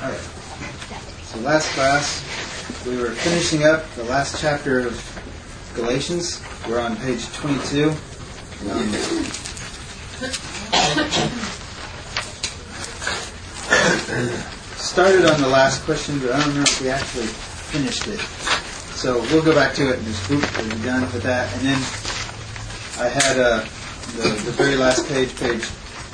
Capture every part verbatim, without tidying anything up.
Alright. So last class, we were finishing up the last chapter of Galatians. We're on page twenty-two. Um, started on the last question, but I don't remember if we actually finished it. So we'll go back to it and just boop, we're done with that. And then I had uh, the, the very last page, page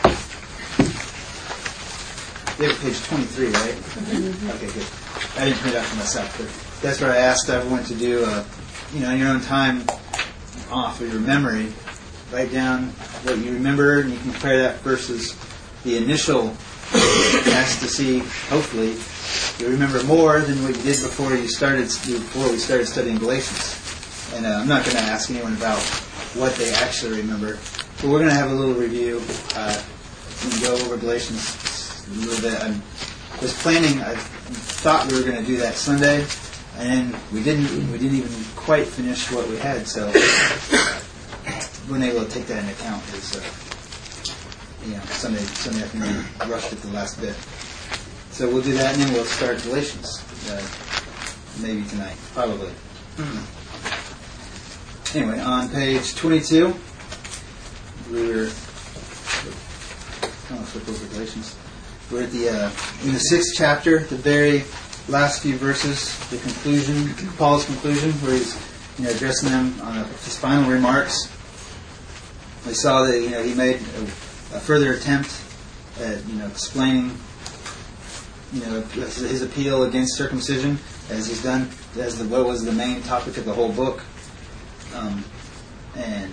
You have page twenty-three, right? Mm-hmm. Okay, good. I didn't print it out for myself, but that's what I asked everyone to do. Uh, you know, in your own time off of your memory, write down what you remember, and you can compare that versus the initial test to see, hopefully, you remember more than what you did before you started before we started studying Galatians. And uh, I'm not going to ask anyone about what they actually remember, but we're going to have a little review uh, and go over Galatians a little bit. I was planning, I thought we were going to do that Sunday, and we didn't we didn't even quite finish what we had, so uh, we're able to take that into account because uh, you know, Sunday, Sunday afternoon rushed it the last bit. So we'll do that, and then we'll start Galatians, uh, maybe tonight, probably. Anyway, on page twenty-two, we were, I'll flip over Galatians. We're at the uh, in the sixth chapter, the very last few verses, the conclusion, Paul's conclusion, where he's you know addressing them on a, his final remarks. We saw that you know he made a, a further attempt at you know explaining you know his appeal against circumcision, as he's done as the what was the main topic of the whole book, um, and.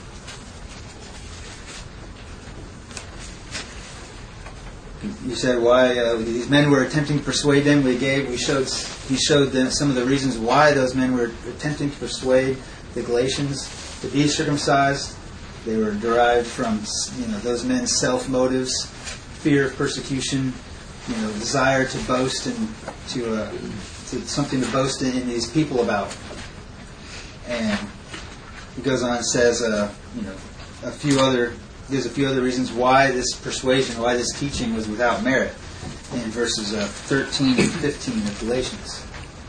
You said why uh, these men were attempting to persuade them. We gave, we showed, he showed them some of the reasons why those men were attempting to persuade the Galatians to be circumcised. They were derived from, you know, those men's self motives, fear of persecution, you know, desire to boast and to, uh, to something to boast in, in these people about. And he goes on and says, uh, you know, a few other. There's a few other reasons why this persuasion, why this teaching was without merit in verses uh, thirteen and fifteen of Galatians.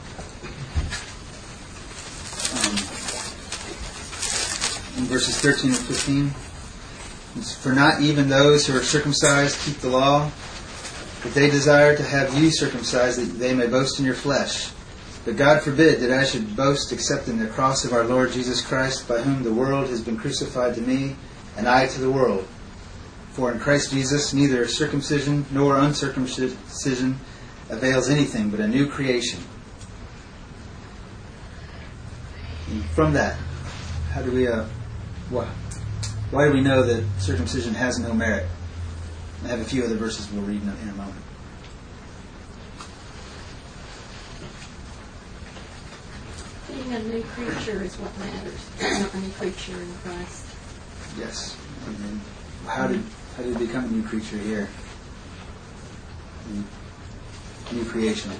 Um, in verses thirteen and fifteen, it's, for not even those who are circumcised keep the law, but they desire to have you circumcised that they may boast in your flesh. But God forbid that I should boast except in the cross of our Lord Jesus Christ, by whom the world has been crucified to me, and I to the world. For in Christ Jesus neither circumcision nor uncircumcision avails anything, but a new creation. And from that, how do we? Uh, why, why do we know that circumcision has no merit? I have a few other verses we'll read in a, in a moment. Being a new creature is what matters. Not a new creature in Christ. Yes. And then how did how did he become a new creature here? New, new creation.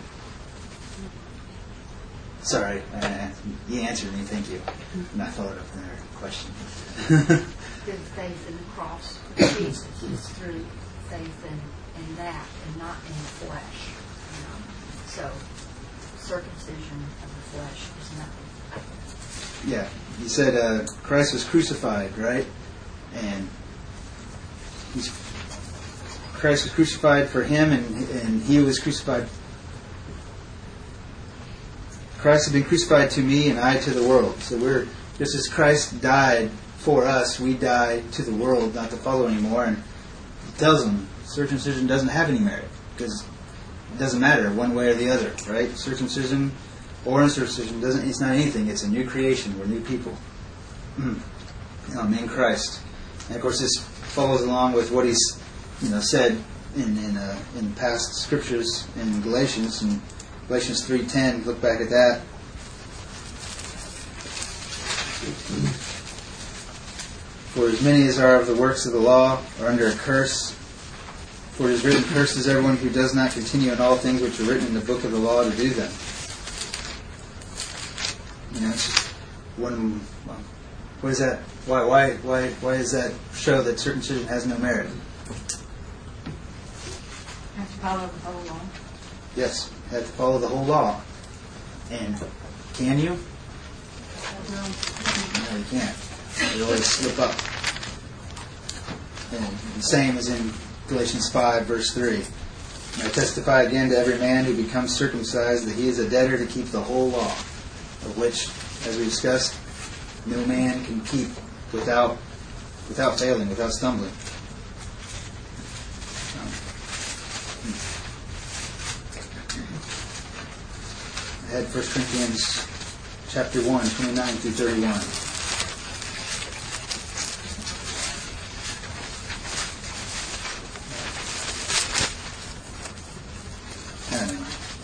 Sorry, uh, you answered me. Thank you. And I followed up with another question. Through faith in the cross of Jesus is through faith in, in that and not in the flesh. You know? So circumcision of the flesh is nothing. Yeah, you said uh, Christ was crucified, right? And he's, Christ was crucified for him, and and he was crucified. Christ had been crucified to me, and I to the world. So we're just as Christ died for us, we die to the world, not to follow anymore. And he tells them circumcision doesn't have any merit because it doesn't matter one way or the other, right? Circumcision or uncircumcision doesn't. It's not anything. It's a new creation. We're new people um, in Christ. And of course, this follows along with what he's, you know, said in in, uh, in past scriptures in Galatians. In Galatians three ten, look back at that. For as many as are of the works of the law are under a curse. For it is written, "Cursed is everyone who does not continue in all things which are written in the book of the law to do them." You know, it's just one. Well, what is that? Why? Why? Why? Why does that show that circumcision has no merit? Have to follow the whole law. Yes, you have to follow the whole law. And can you? No. No, you can't. You always slip up. And the same as in Galatians five, verse three. And I testify again to every man who becomes circumcised that he is a debtor to keep the whole law, of which, as we discussed, no man can keep without without failing, without stumbling. I had First Corinthians chapter one, twenty-nine through thirty-one. Anyway.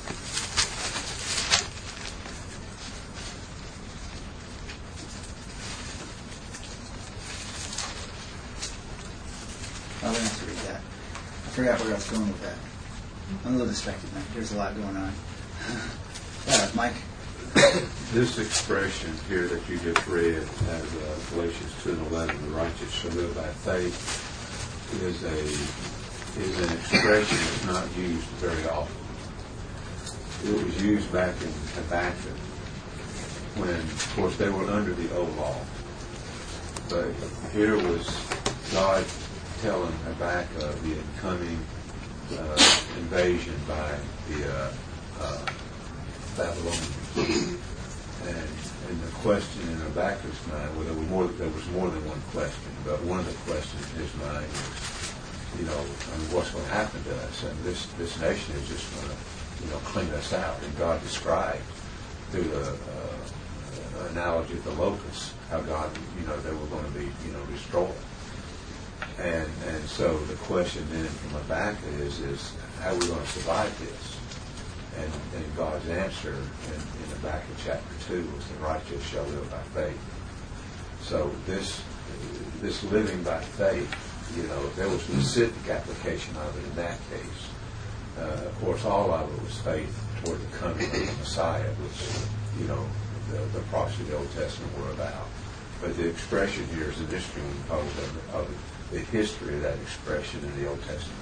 I don't have to read that. I forgot where I was going with that. I'm a little distracted now. There's a lot going on. Yeah, Mike. This expression here that you just read, as uh, Galatians two and eleven, the righteous shall live by faith, is a is an expression that's not used very often. It was used back in Habakkuk when, of course, they were under the old law. But here was God telling Habakkuk of the incoming uh, invasion by the uh, uh, Babylonians. And, and the question in Habakkuk's mind, well, there, were more, there was more than one question, but one of the questions in his mind was, you know, I mean, what's going to happen to us? And this, this nation is just going to, you know, clean us out. And God described through the uh, analogy of the locusts how God, you know, they were going to be, you know, destroyed. And and so the question then from Habakkuk is, is how are we going to survive this? And, and God's answer in, in Habakkuk chapter two was the righteous shall live by faith. So this this living by faith, you know, there was a specific application of it in that case. Uh, of course, all of it was faith toward the coming of the Messiah, which, you know, the, the prophets of the Old Testament were about. But the expression here is an interesting one of, of the history of that expression in the Old Testament.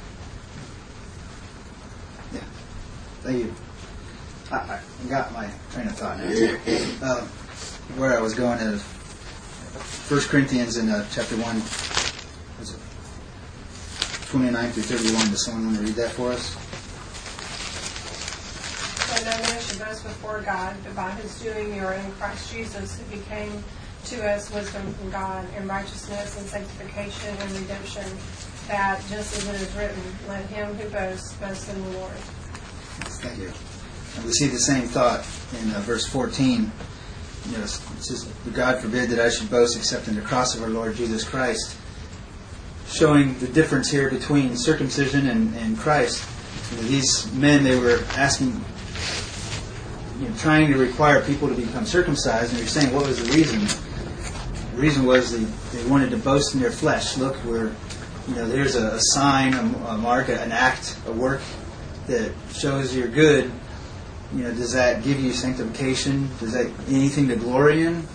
Yeah. Thank you. I, I got my train of thought now. Uh, where I was going is First Corinthians in uh, chapter one, was it twenty-nine through thirty-one. Does someone want to read that for us? So no man should boast before God, but by his doing you are in Christ Jesus, who became to us wisdom from God, and righteousness and sanctification and redemption, that, just as it is written, let him who boasts boast in the Lord. Thank you. And we see the same thought in uh, verse fourteen. You know, it says, God forbid that I should boast except in the cross of our Lord Jesus Christ. Showing the difference here between circumcision and, and Christ. You know, these men, they were asking, you know, trying to require people to become circumcised, and they're saying, what was the reason? The reason was they, they wanted to boast in their flesh. Look, we're, you know, there's a, a sign, a, a mark, an act, a work that shows you're good. You know, does that give you sanctification? Does that anything to glory in?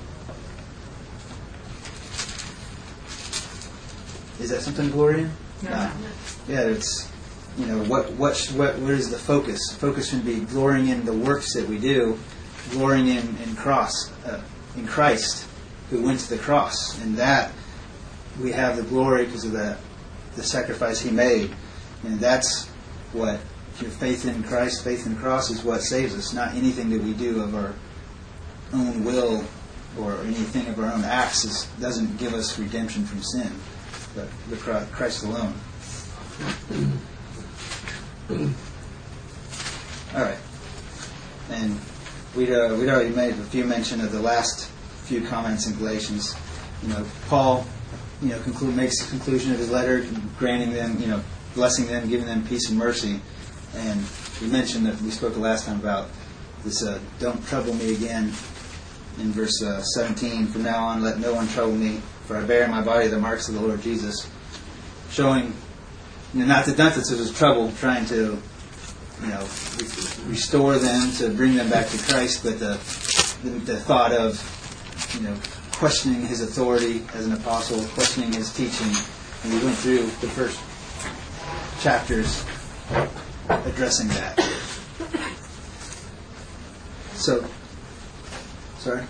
Is that something to glory in? No. No. Yeah, it's, you know, what what what what is the focus? The focus should be glorying in the works that we do, glorying in in cross, uh, in Christ, who went to the cross, and that we have the glory because of the the sacrifice He made, and that's what. Your faith in Christ, faith in the cross is what saves us, not anything that we do of our own will or anything of our own acts is, doesn't give us redemption from sin, but the Christ alone. All right. And we'd, uh, we'd already made a few mention of the last few comments in Galatians. You know, Paul, you know, conclude, makes the conclusion of his letter, granting them, you know, blessing them, giving them peace and mercy. And we mentioned that we spoke the last time about this, uh, don't trouble me again, in verse uh, seventeen. From now on, let no one trouble me, for I bear in my body the marks of the Lord Jesus. Showing, you know, not that not that it was trouble trying to, you know, re- restore them, to bring them back to Christ, but the, the, the thought of, you know, questioning his authority as an apostle, questioning his teaching. And we went through the first chapters addressing that. So, sorry.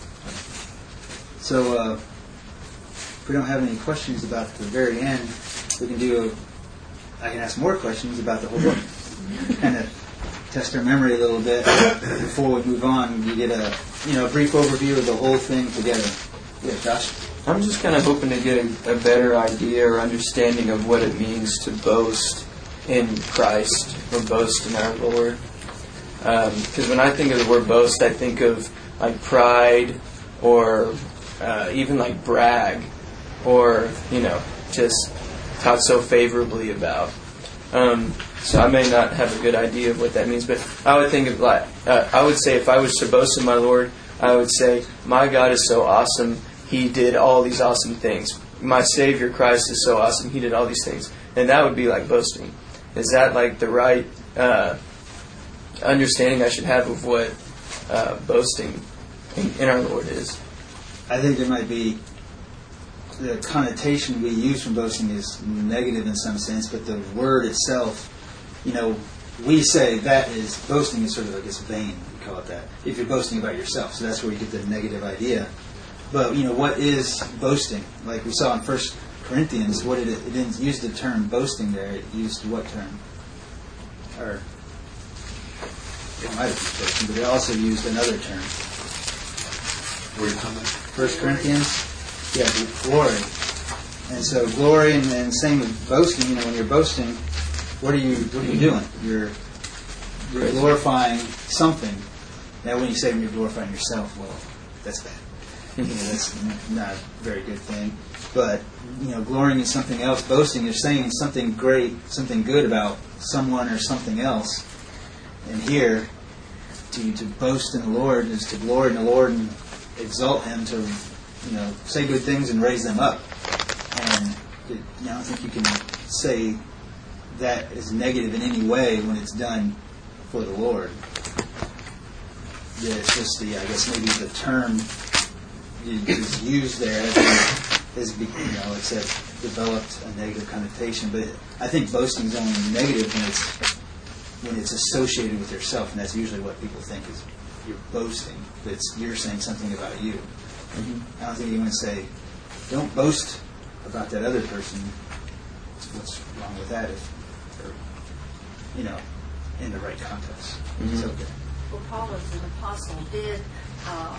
So, uh, if we don't have any questions about the very end, we can do. A, I can ask more questions about the whole book, kind of test our memory a little bit before we move on. You get a you know a brief overview of the whole thing together. Yeah, Josh. I'm just kind of hoping to get a, a better idea or understanding of what it means to boast in Christ or boast in our Lord. Because um, when I think of the word boast, I think of like pride or uh, even like brag or, you know, just talk so favorably about. Um, so I may not have a good idea of what that means, but I would think of like, uh, I would say if I was to boast in my Lord, I would say, my God is so awesome. He did all these awesome things. My Savior Christ is so awesome. He did all these things. And that would be like boasting. Is that like the right uh, understanding I should have of what uh, boasting in, in our Lord is? I think there might be the connotation we use from boasting is negative in some sense, but the word itself, you know, we say that is, boasting is sort of, I guess, vain, we call it that, if you're boasting about yourself. So that's where you get the negative idea. But, you know, what is boasting? Like we saw in First Corinthians, what did it, it didn't use the term boasting there. It used what term? Or, it might have used boasting, but it also used another term. Were you talking about? First Corinthians? Yeah, glory. And so glory and, and same with boasting, you know, when you're boasting, what are you what are you doing? You're you're glorifying something. Now when you say when you're glorifying yourself, well, that's bad. You know, that's not a very good thing. But, you know, glorying in something else, boasting, you're saying something great, something good about someone or something else. And here, to to boast in the Lord is to glory in the Lord and exalt Him, to, you know, say good things and raise them up. And it, you know, I don't think you can say that is negative in any way when it's done for the Lord. Yeah, it's just the, I guess maybe the term is used there is, you know, it's a, developed a negative connotation. But I think boasting is only negative when it's when it's associated with yourself, and that's usually what people think is you're boasting. It's you're saying something about you. Mm-hmm. I don't think anyone would say, "Don't boast about that other person." What's wrong with that if they're, you know, in the right context? Mm-hmm. It's okay. Well, Paul as an apostle did uh,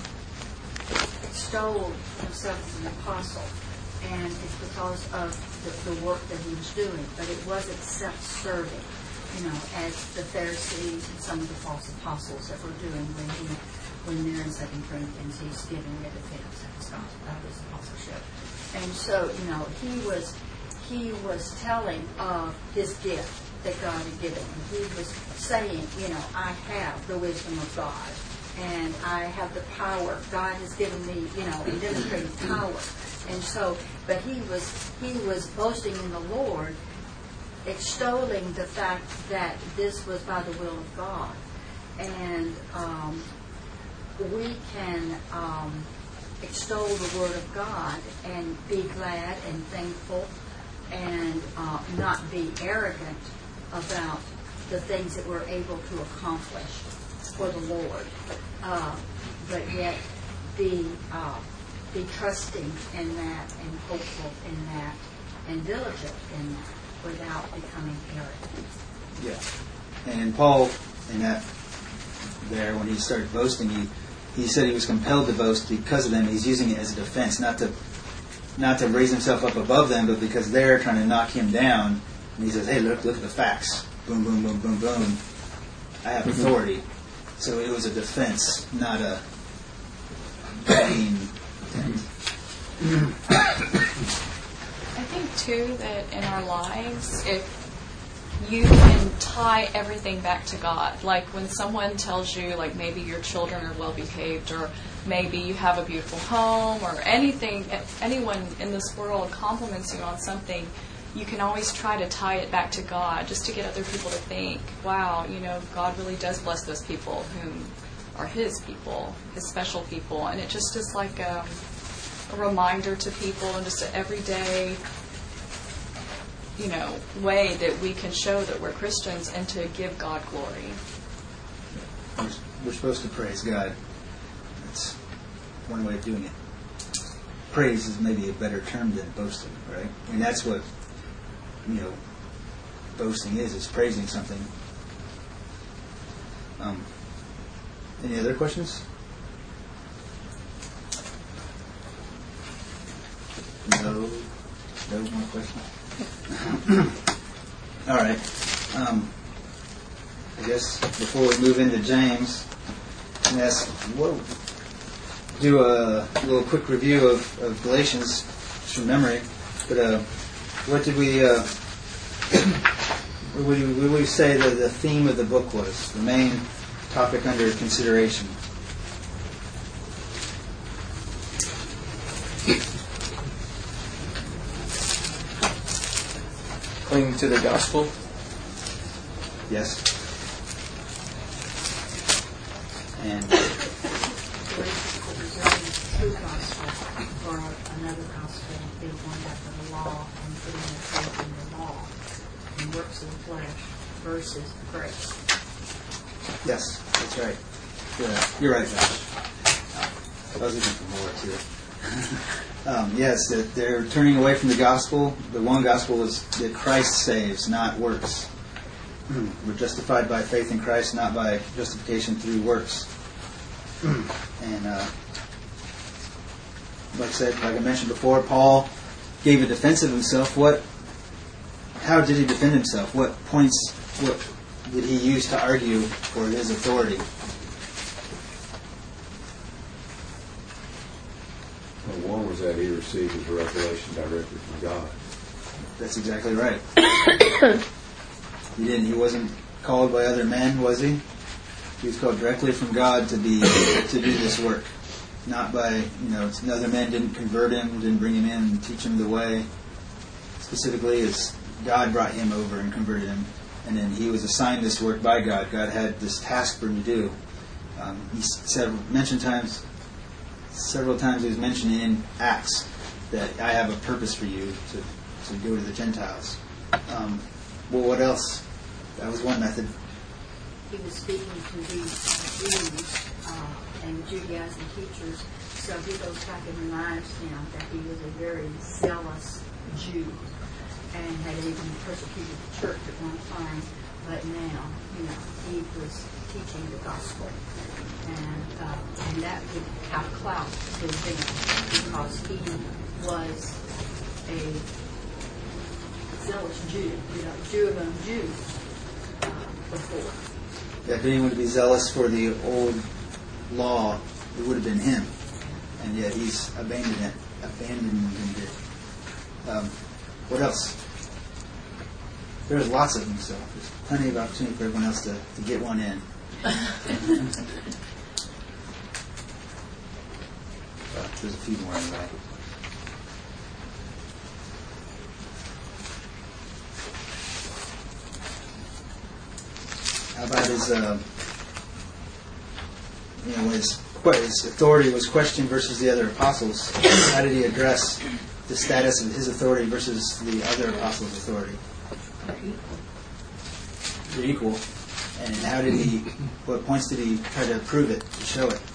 extol himself as an apostle, and it's because of the, the work that he was doing. But it wasn't self-serving, you know, as the Pharisees and some of the false apostles that were doing when he, when they're in Second Corinthians, he's giving their defense of his apostleship. And so, you know, he was he was telling of his gift that God had given him. He was saying, you know, I have the wisdom of God, and I have the power. God has given me, you know, and demonstrated power. And so, but he was he was boasting in the Lord, extolling the fact that this was by the will of God. And um, we can um, extol the Word of God and be glad and thankful and uh, not be arrogant about the things that we're able to accomplish for the Lord, uh, but yet be uh, be trusting in that and hopeful in that and diligent in that without becoming arrogant. Yeah. And Paul, in that there, when he started boasting, he, he said he was compelled to boast because of them. He's using it as a defense, not to not to raise himself up above them, but because they're trying to knock him down. And he says, hey, look, look at the facts. Boom, boom, boom, boom, boom. I have authority. So it was a defense, not a vain intent. I think, too, that in our lives, if you can tie everything back to God. Like when someone tells you, like maybe your children are well behaved, or maybe you have a beautiful home, or anything, anyone in this world compliments you on something, you can always try to tie it back to God, just to get other people to think, wow, you know, God really does bless those people whom are His people, His special people. And it just is like a, a reminder to people, and just an everyday you know, way that we can show that we're Christians and to give God glory. We're, we're supposed to praise God. That's one way of doing it. Praise is maybe a better term than boasting, right? I mean, that's what, you know, boasting is, is praising something. Um, any other questions? No, no more questions. All right. Um, I guess before we move into James, I'm gonna ask, what, do a little quick review of, of Galatians, just from memory. But uh, what did we? Uh, what would we, what would we say that the theme of the book was? The main topic under consideration. Clinging to the gospel. Yes. And True gospel or another gospel is one after the law and putting their faith in the law and works of the flesh versus grace. yes, that's right. Yeah, you're right, Josh. I was looking for more too. um, yes, that they're turning away from the gospel. The one gospel is that Christ saves, not works. We're justified by faith in Christ, not by justification through works. And uh, like I said, like I mentioned before, Paul gave a defense of himself. What? How did he defend himself? What points? What did he use to argue for his authority? Well, one was that he received his revelation directly from God. That's exactly right. He didn't. He wasn't called by other men, was he? He was called directly from God to be to do this work. Not by, you know, other men didn't convert him, didn't bring him in and teach him the way. Specifically, as God brought him over and converted him. And then he was assigned this work by God. God had this task for him to do. Um, he said, mentioned times, several times he was mentioned in Acts that I have a purpose for you to, to go to the Gentiles. Um, well, what else? That was one method. He was speaking to these Jews uh, and Judaizing teachers, so he goes back and reminds them that he was a very zealous Jew and had even persecuted the church at one time, but now, you know, he was teaching the gospel. And, uh, and that would have clout to him because he was a zealous Jew, you know, Jew among Jews uh, before. If anyone to be zealous for the old law, it would have been him. And yet he's abandoned it. Abandoned it. Um, what else? There's lots of them, so there's plenty of opportunity for everyone else to, to get one in. uh, there's a few more in the back. How about his, uh, you know, his, his authority was questioned versus the other apostles? How did he address the status of his authority versus the other apostles' authority? They're equal. And how did he, what points did he try to prove it, to show it?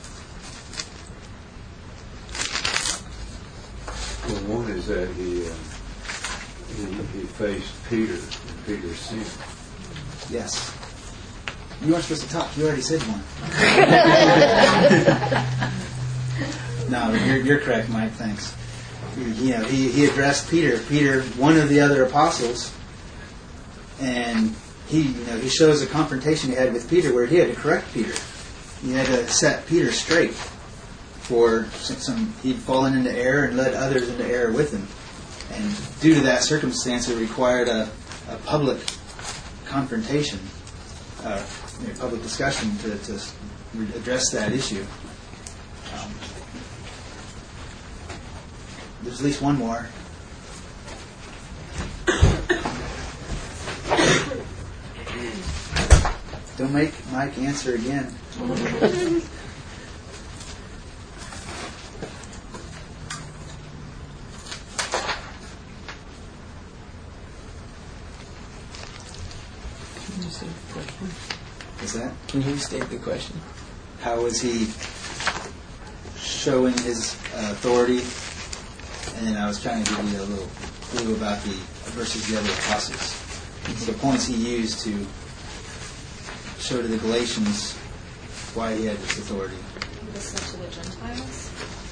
Well, one is that he, uh, he, he faced Peter and Peter's sin. Yes. You weren't supposed to talk. You already said one. No, you're, you're correct, Mike. Thanks. You know, he, he addressed Peter. Peter, one of the other apostles, and he, you know, he shows a confrontation he had with Peter where he had to correct Peter. He had to set Peter straight for some, some he'd fallen into error and led others into error with him. And due to that circumstance, it required a, a public confrontation. Uh, you know, public discussion to, to address that issue. Um, there's at least one more. Don't make Mike answer again. Can you state the question? Is that? Can you state the question? How was he showing his uh, authority? And I was trying to give you a little clue about the versus the other apostles. Mm-hmm. The points he used to show to the Galatians why he had this authority. Listen to the Gentiles.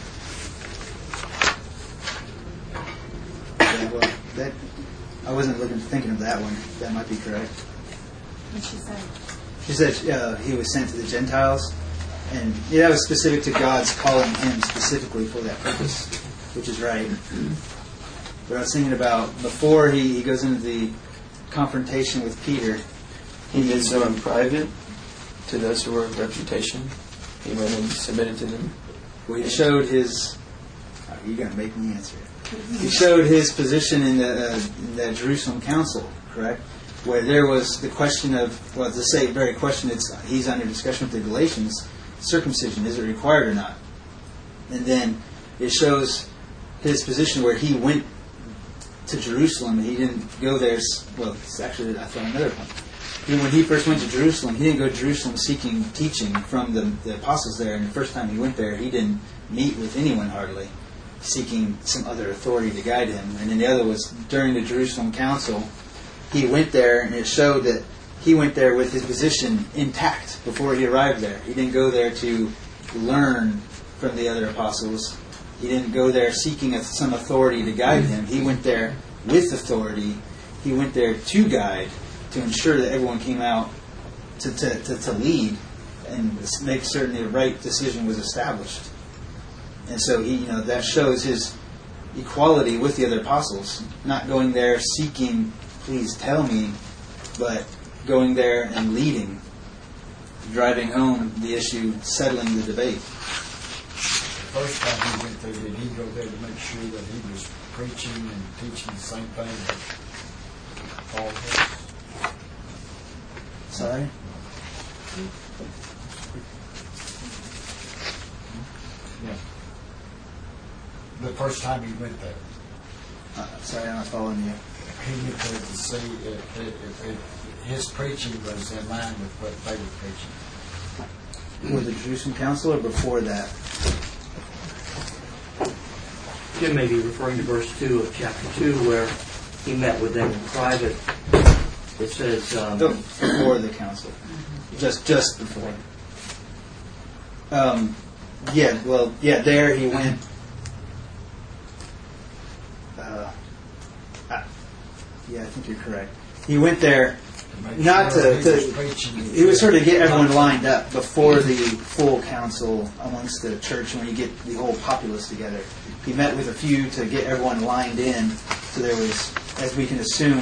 Yeah, well, that I wasn't looking thinking of that one. That might be correct. What she said. She said uh, he was sent to the Gentiles, and yeah, that was specific to God's calling him specifically for that purpose, which is right. But I was thinking about before he, he goes into the confrontation with Peter. He did so in private to those who were of reputation. He went and submitted to them. Well, he showed his. Oh, you're going to make me answer it. He showed his position in the, uh, in the Jerusalem Council, correct? Where there was the question of, well, to say very question, it's he's under discussion with the Galatians. Circumcision, is it required or not? And then it shows his position where he went to Jerusalem. He didn't go there. Well, it's actually I found another one. He, when he first went to Jerusalem, he didn't go to Jerusalem seeking teaching from the, the apostles there. And the first time he went there, he didn't meet with anyone hardly, seeking some other authority to guide him. And then the other was during the Jerusalem Council. He went there, and it showed that he went there with his position intact before he arrived there. He didn't go there to learn from the other apostles. He didn't go there seeking some authority to guide him. He went there with authority. He went there to guide, to ensure that everyone came out to, to, to, to lead and make certain the right decision was established. And so he, you know, that shows his equality with the other apostles, not going there seeking, please tell me, but going there and leading, driving home the issue, settling the debate. The first time he went there, did he go there to make sure that he was preaching and teaching the same thing that Paul was? Sorry? Yeah. The first time he went there. Uh, sorry, I'm not following you. He went there to see if, if, if his preaching was in line with what they were preaching. With the Jerusalem Council or before that? Jim may be referring to verse two of chapter two where he met with them in private. It says... Um, No, before the council. Just just before. Um, yeah, well, yeah, there he went... Uh, uh, yeah, I think you're correct. He went there not sure to... he to was preaching. he was sort of get everyone lined up before the full council amongst the church when you get the whole populace together. He met with a few to get everyone lined in so there was, as we can assume,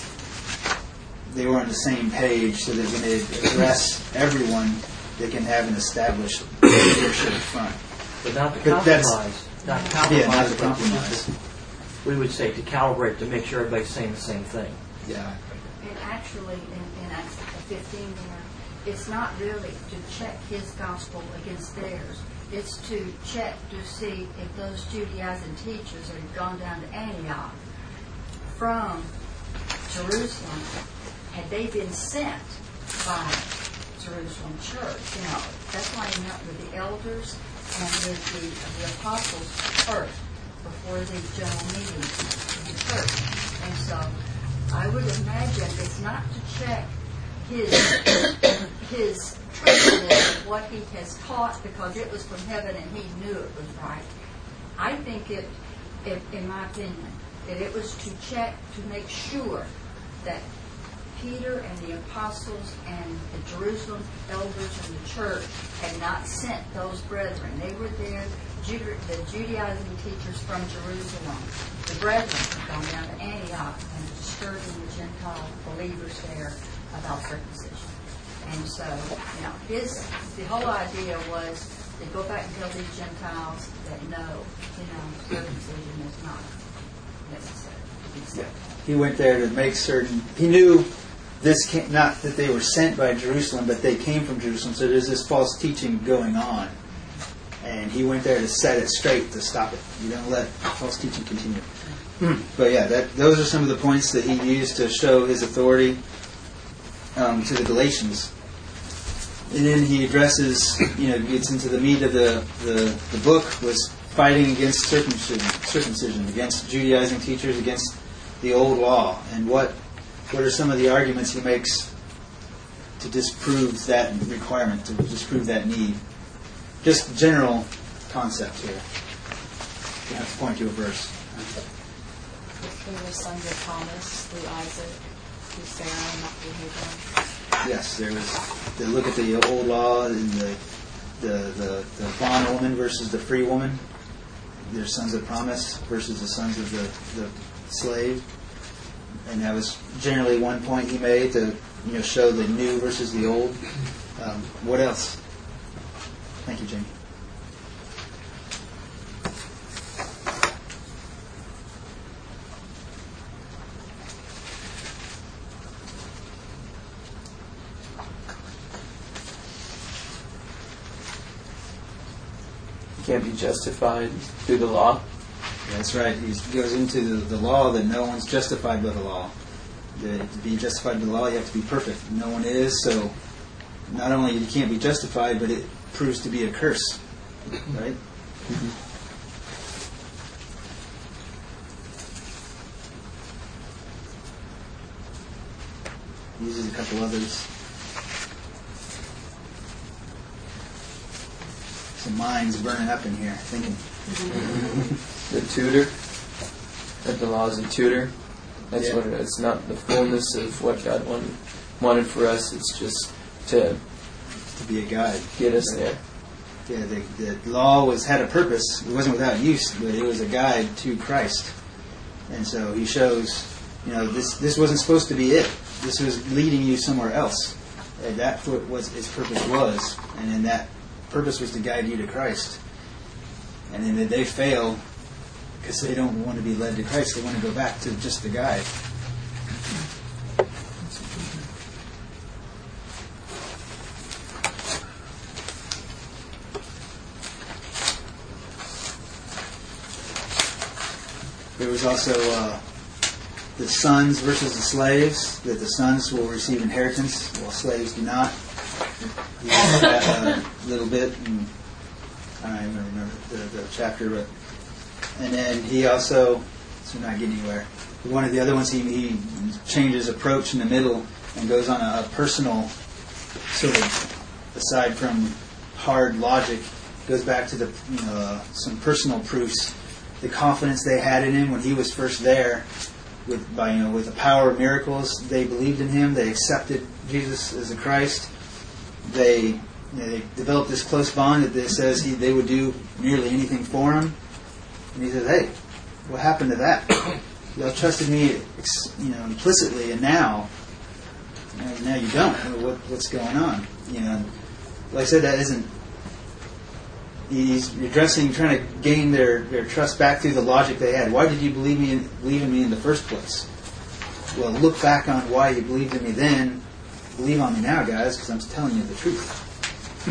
they were on the same page so that when they address everyone, they can have an established leadership front. but not to But that's- compromise. Not to compromise. Yeah, not to but compromise. We would say to calibrate, to make sure everybody's saying the same thing. Yeah. And actually, in, in Acts fifteen there, it's not really to check his gospel against theirs. It's to check to see if those Judaizing teachers that had gone down to Antioch from Jerusalem, had they been sent by Jerusalem church? You know, that's why he met with the elders and with the, the apostles first, before the general meetings of the church. And so I would imagine it's not to check his his truthfulness of what he has taught because it was from heaven and he knew it was right. I think it, it in my opinion, that it was to check to make sure that Peter and the apostles and the Jerusalem elders and the church had not sent those brethren. They were there, Juda- the Judaizing teachers from Jerusalem. The brethren had gone down to Antioch and disturbing the Gentile believers there about circumcision. And so, you know, his the whole idea was to go back and tell these Gentiles that no, you know, circumcision is not necessary to be saved. He went there to make certain. He knew this came, not that they were sent by Jerusalem, but they came from Jerusalem. So there's this false teaching going on. And he went there to set it straight, to stop it. You don't let false teaching continue. But yeah, that, those are some of the points that he used to show his authority. um, to the Galatians. And then he addresses, you know, gets into the meat of the, the, the book, was fighting against circumcision, circumcision, against Judaizing teachers, against the old law. And what what are some of the arguments he makes to disprove that requirement, to disprove that need? Just general concept here. You have to point to a verse. Through the sons of Thomas, through Isaac, through Sarah, not through Hagar. Yes, there was. They look at the old law and the the the, the bondwoman versus the free woman. There's sons of promise versus the sons of the, the slave, and that was generally one point he made to you know show the new versus the old. Um, what else? Thank you, Jamie. Can't be justified through the law. That's right. He goes into the, the law that no one's justified by the law. The, to be justified by the law, you have to be perfect. No one is, so not only you can't be justified, but it proves to be a curse. Right? Mm-hmm. Uses a couple others. Some minds burning up in here, thinking. The tutor, that the law is a tutor. That's Yeah. what it is. It's not the fullness of what God wanted, wanted for us. It's just to To be a guide. get us there. Yeah, the, the law was had a purpose. It wasn't without use, but it was a guide to Christ. And so he shows, you know, this this wasn't supposed to be it. This was leading you somewhere else. And that's what was its purpose was. And then that purpose was to guide you to Christ. And then they fail because they don't want to be led to Christ. They want to go back to just the guide. There was also uh, the sons versus the slaves, that the sons will receive inheritance while slaves do not. We read that a little bit, and I don't even remember the, the chapter, but and then he also, so we're not getting anywhere. One of the other ones, he, he changes approach in the middle and goes on a, a personal sort of, aside from hard logic, goes back to the you know uh, some personal proofs, the confidence they had in him when he was first there, with by you know with the power of miracles, they believed in him, they accepted Jesus as the Christ. They, you know, they developed this close bond that it says he, they would do nearly anything for him. And he says, "Hey, what happened to that? Y'all trusted me, you know, implicitly, and now, you know, now you don't. What, what's going on? You know, like I said, that isn't. He's addressing, trying to gain their, their trust back through the logic they had. Why did you believe me? In, believe in me in the first place? Well, look back on why you believed in me then. Believe on me now, guys, because I'm telling you the truth."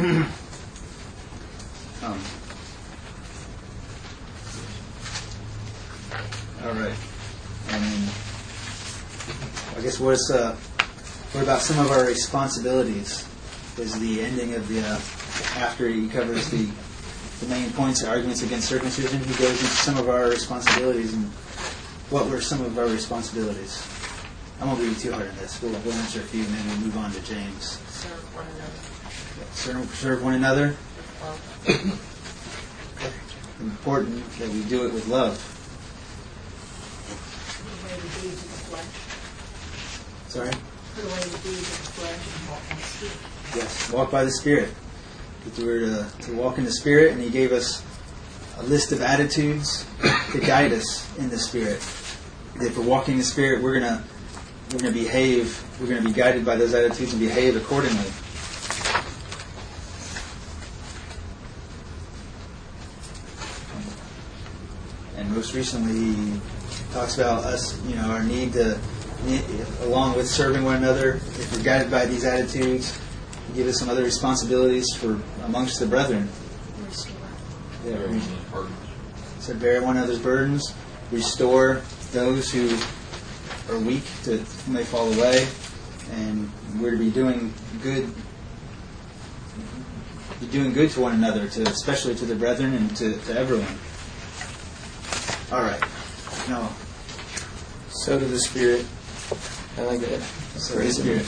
um, all right. And I guess what's uh, what about some of our responsibilities? Is the ending of the uh, after he covers the the main points, the arguments against circumcision, he goes into some of our responsibilities. And what were some of our responsibilities? I won't be too hard on this. We'll, we'll answer a few, and then we'll move on to James. Serve one another. Serve, serve one another. Love. Important that we do it with love. Put away the deeds of the flesh. Sorry? Put away the deeds of the flesh and walk in the Spirit. Yes, walk by the Spirit. That we're to, to walk in the Spirit, and he gave us a list of attitudes to guide us in the Spirit. If we're walking in the Spirit, we're gonna we're gonna behave. We're gonna be guided by those attitudes and behave accordingly. And most recently, he talks about us, you know, our need to, along with serving one another, if we're guided by these attitudes, give us some other responsibilities for amongst the brethren. Yeah, we said bear one another's burdens, restore those who are weak, to who may fall away, and we're to be doing good, be doing good to one another, to especially to the brethren and to, to everyone. All right. Now, So to the Spirit. I like that. so the Spirit.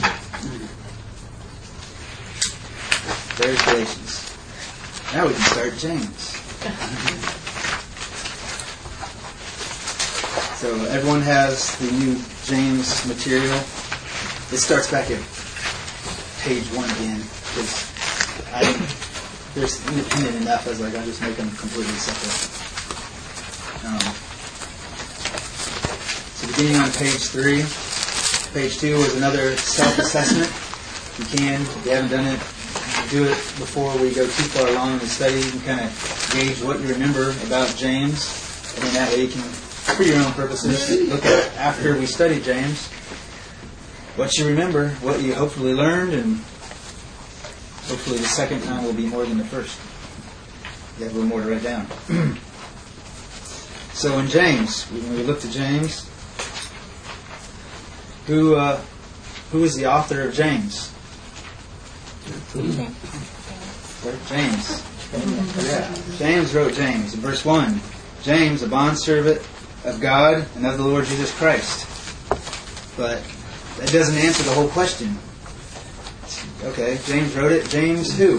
There's Galatians. Now we can start James. So everyone has the new James material. It starts back at page one again, because I didn't, there's independent enough. I was like, I'll just make them completely separate. Um, so beginning on page three, page two was another self-assessment. If you can, if you haven't done it, do it before we go too far along in the study. You can kind of gauge what you remember about James, and then that way you can, for your own purposes, look at after we study James, what you remember, what you hopefully learned, and hopefully the second time will be more than the first. You have a little more to write down. So in James, when we look to James, who uh, who is the author of James? James. Yeah. James wrote James. In verse one, James, a bondservant of God and of the Lord Jesus Christ. But that doesn't answer the whole question. Okay, James wrote it. James who?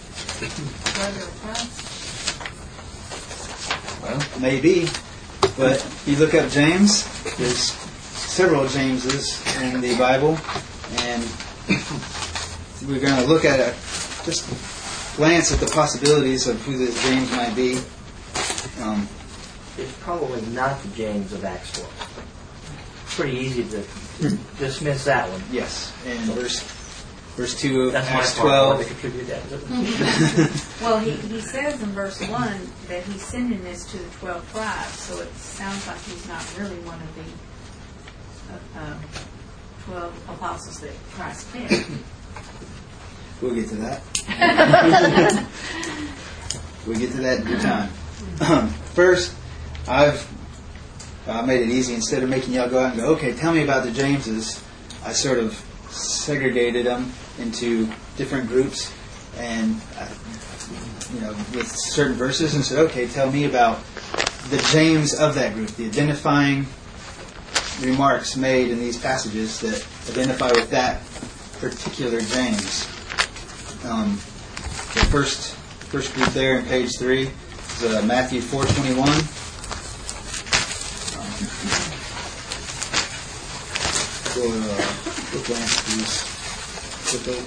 Well, maybe. But if you look up James, there's several Jameses in the Bible. And we're going to look at a just glance at the possibilities of who this James might be. Um, It's probably not the James of Acts twelve. Pretty easy to dismiss that one. yes, in verse verse two of That's Acts my part. I twelve. want to contribute that. Well, he, he says in verse one that he's sending this to the twelve tribes, so it sounds like he's not really one of the uh, um, twelve apostles that Christ picked. We'll get to that. We'll get to that in due time. Um, first, I've uh, made it easy. Instead of making y'all go out and go, okay, tell me about the Jameses, I sort of segregated them into different groups, and uh, you know, with certain verses, and said, okay, tell me about the James of that group, the identifying remarks made in these passages that identify with that particular James. Um, the first first group there in page three is uh, Matthew four twenty one. Um, we'll, uh, we'll glance at these quickly.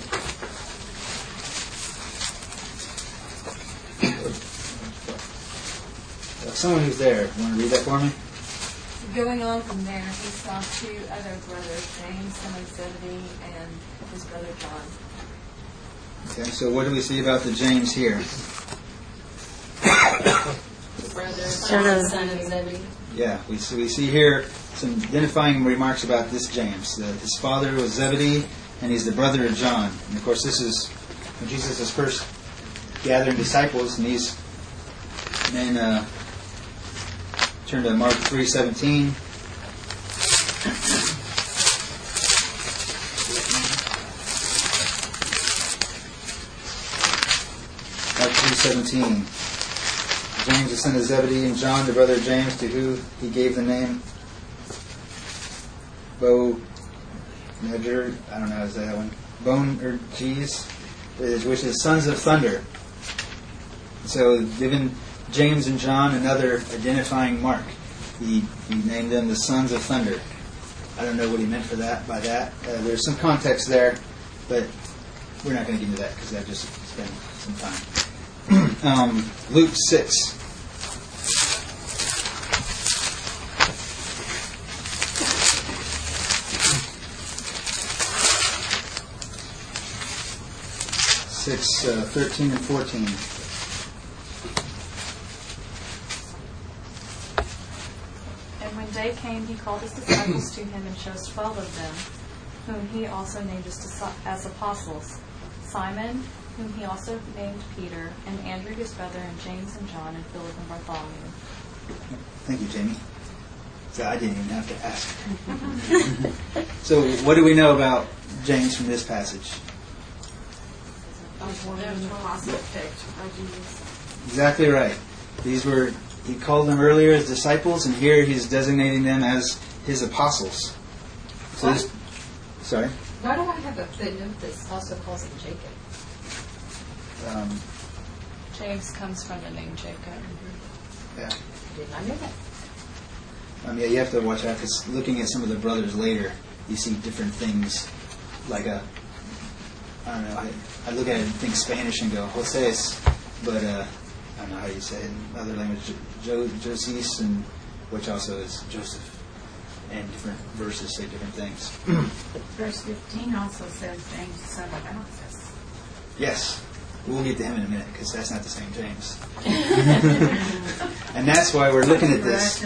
Uh, someone who's there, want to read that for me? Going on from there, he saw two other brothers, James, son of Zebedee, and his brother John. Okay, so what do we see about the James here? Brother, Son of- son of Zebedee. Yeah, we see, we see here some identifying remarks about this James. That his father was Zebedee, and he's the brother of John. And of course, this is when Jesus is first gathering disciples, and these men uh, turn to Mark three seventeen. Mark three seventeen. James the son of Zebedee and John the brother of James, to who he gave the name Bo Nedger, I don't know, is that one? Bone or G's, which is sons of thunder. So given James and John another identifying mark, he, he named them the sons of thunder. I don't know what he meant for that by that. Uh, there's some context there, but we're not going to get into that because that just spend some time. um, Luke six. six, uh, thirteen and fourteen. And when day came, he called his disciples to him and chose twelve of them, whom he also named as, as apostles. Simon, whom he also named Peter, and Andrew his brother, and James and John, and Philip and Bartholomew. Thank you, Jamie. So I didn't even have to ask. So what do we know about James from this passage? Exactly right. These were, he called them earlier as disciples, and here he's designating them as his apostles. So this, sorry? Why do I have a footnote that also calls him Jacob? Um, James comes from the name Jacob. yeah. Didn't I know that? Um, yeah, you have to watch out because looking at some of the brothers later, you see different things. Like a, I don't know. I, I look at it and think Spanish and go Jose's, but uh, I don't know how you say it in other language. Jo, Joses, and which also is Joseph, and different verses say different things. Verse fifteen also says James, the son of Alphaeus. Yes, we'll get to him in a minute because that's not the same James. And that's why we're looking at this.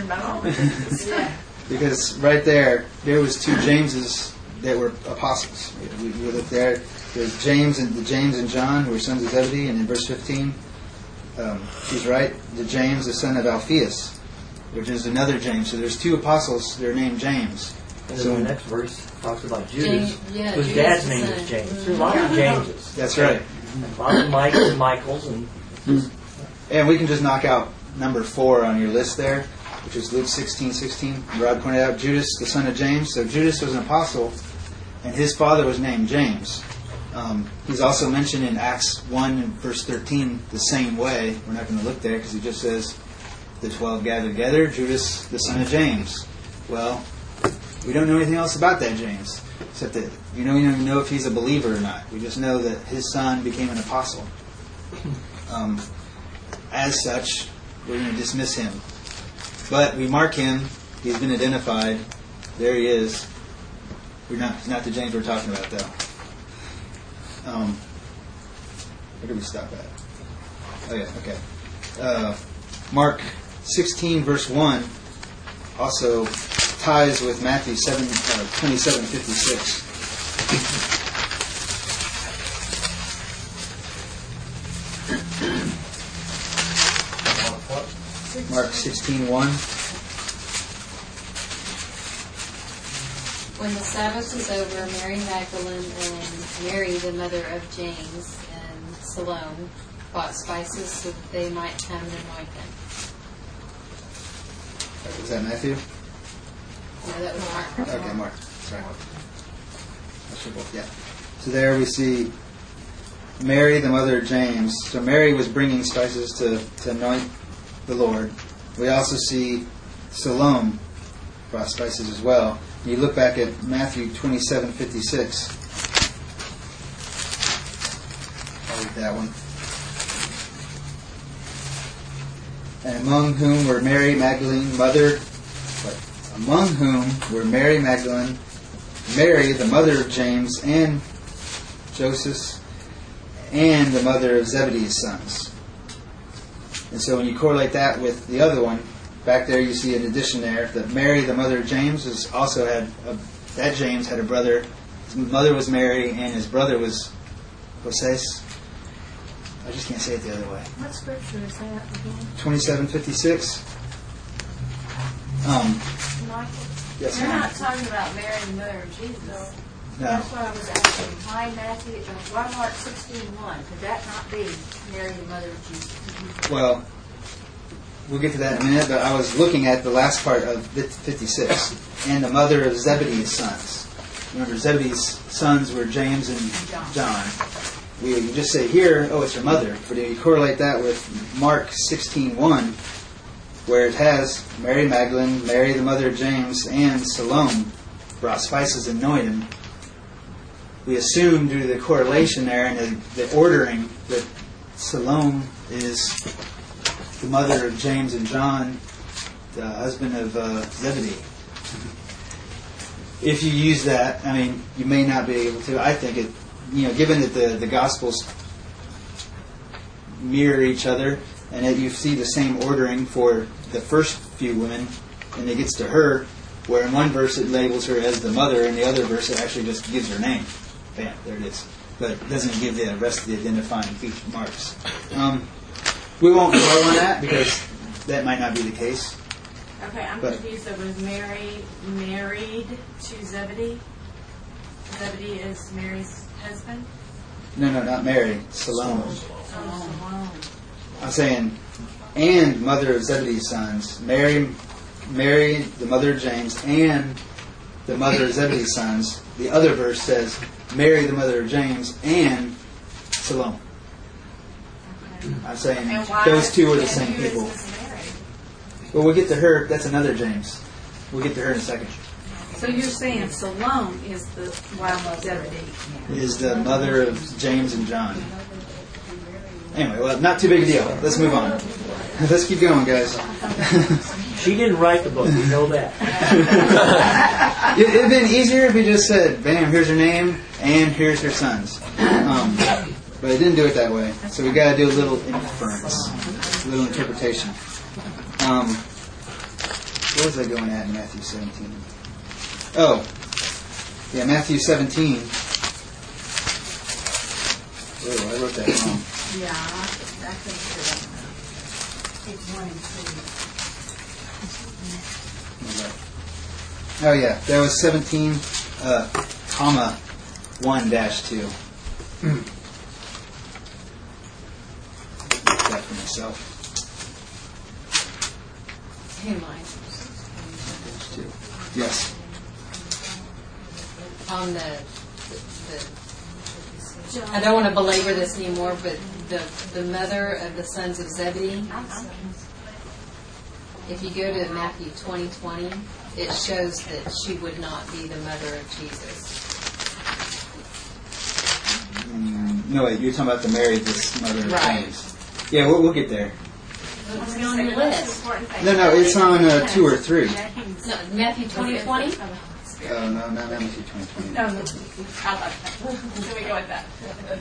Because right there, there was two Jameses that were apostles. We, we look there. There's James and the James and John who were sons of Zebedee, and in verse fifteen, um, she's right. The James, the son of Alphaeus, which is another James. So there's two apostles. They're named James. And then So the next verse talks about Judas, James- yeah, whose Judas dad's the name son. is James. There's a lot of Jameses. That's right. A lot of Mikes and Michaels, and And we can just knock out number four on your list there, which is Luke sixteen sixteen. Rod pointed out Judas, the son of James. So Judas was an apostle, and his father was named James. Um, he's also mentioned in Acts one and verse thirteen the same way. We're not going to look there because he just says the twelve gathered together, Judas, the son of James. Well, we don't know anything else about that James, except that you know, we don't even know if he's a believer or not. We just know that his son became an apostle. Um, as such, we're going to dismiss him. But we mark him. He's been identified. There he is. We're not, he's not the James we're talking about, though. Um, where do we stop at? Oh, yeah, okay. Uh, Mark sixteen, verse one, also ties with Matthew seven, uh, twenty-seven fifty-six. Mark sixteen one. When the Sabbath was over, Mary Magdalene and Mary, the mother of James, and Salome bought spices so that they might come and anoint him. Is that Matthew? No, that was Mark. Okay, Mark. Sorry. I should both, yeah. So there we see Mary, the mother of James. So Mary was bringing spices to, to anoint the Lord. We also see Salome brought spices as well. You look back at Matthew twenty-seven fifty-six. I'll read that one. And among whom were Mary Magdalene, mother, but among whom were Mary Magdalene, Mary, the mother of James, and Joseph, and the mother of Zebedee's sons. And so when you correlate that with the other one, back there you see an addition there that Mary, the mother of James, was also had a, that James had a brother. His mother was Mary, and his brother was Joses. I just can't say it the other way. What scripture is that again? twenty-seven fifty-six. Um, Michael? yes, You're ma'am. not talking about Mary, the mother of Jesus. No. That's what I was asking. Hi, Matthew. What Mark sixteen one? Could that not be Mary, the mother of Jesus? Well, we'll get to that in a minute, but I was looking at the last part of fifty-six. And the mother of Zebedee's sons. Remember, Zebedee's sons were James and John. We you just say here, oh, it's her mother. But if you correlate that with Mark sixteen one, where it has Mary Magdalene, Mary the mother of James, and Salome brought spices and anointed him, we assume due to the correlation there and the, the ordering that Salome is the mother of James and John, the husband of uh, Zebedee. If you use that, I mean, you may not be able to. I think it, you know, given that the, the Gospels mirror each other and that you see the same ordering for the first few women, and it gets to her, where in one verse it labels her as the mother, and the other verse it actually just gives her name. Bam, there it is. But it doesn't give the rest of the identifying feature marks. Um, we won't dwell on that because that might not be the case. Okay, I'm But- confused. So was Mary married to Zebedee? Is Zebedee is Mary's husband? No, no, not Mary. Salome. Oh, I'm saying, and mother of Zebedee's sons. Mary, Mary, the mother of James, and the mother of Zebedee's sons. The other verse says, Mary, the mother of James, and Salome. okay. I'm saying And why- those two are the and same who is people. this Mary? Well, we'll get to her. That's another James. We'll get to her in a second. So you're saying Salome is the wife of Zebedee? Is the mother of James and John. Anyway, well, not too big a deal. Let's move on. Let's keep going, guys. She didn't write the book, we know that. It would have been easier if he just said, bam, here's her name, and here's her sons. Um, but it didn't do it that way. So we got to do a little inference, a little interpretation. Um, what was I going at in Matthew seventeen? Oh, yeah, Matthew seventeen. Oh, I wrote that wrong. Yeah, I I think that it's one and two. Oh yeah, that was seventeen, uh, comma one dash two. That for myself. Who mine? Dash two. Yes. On the, the, the I don't want to belabor this anymore, but the the mother of the sons of Zebedee. If you go to Matthew twenty twenty, it shows that she would not be the mother of Jesus. Mm, no, wait, you're talking about the Mary, this mother of Right. James. Yeah, we'll, we'll get there. What's on your list? No, no, it's on uh, two or three. No, Matthew twenty twenty? Oh, no, not Matthew twenty twenty. No, no. Can we go with that?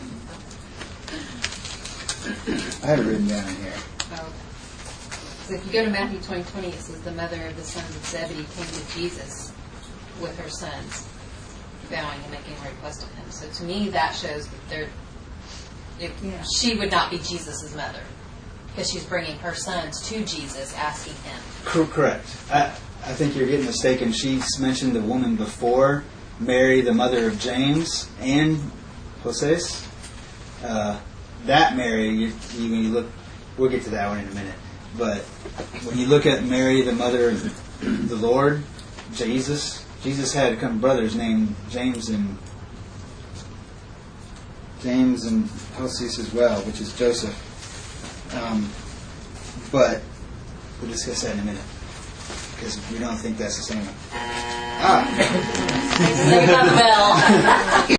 I have it written down in here. Oh. So if you go to Matthew twenty twenty, it says the mother of the sons of Zebedee came to Jesus with her sons, bowing and making a request of him. So to me, that shows that there, it, Yeah. she would not be Jesus' mother, because she's bringing her sons to Jesus, asking him. Cor- Correct. I, I think you're getting mistaken. She's mentioned the woman before, Mary, the mother of James and Joses. Uh, that Mary, you, you, when you look, we'll get to that one in a minute. But when you look at Mary, the mother of the Lord, Jesus, Jesus had a couple brothers named James and James and Joses as well, which is Joseph. Um, but we'll discuss that in a minute, because we don't think that's the same one. Ah. Ring my bell.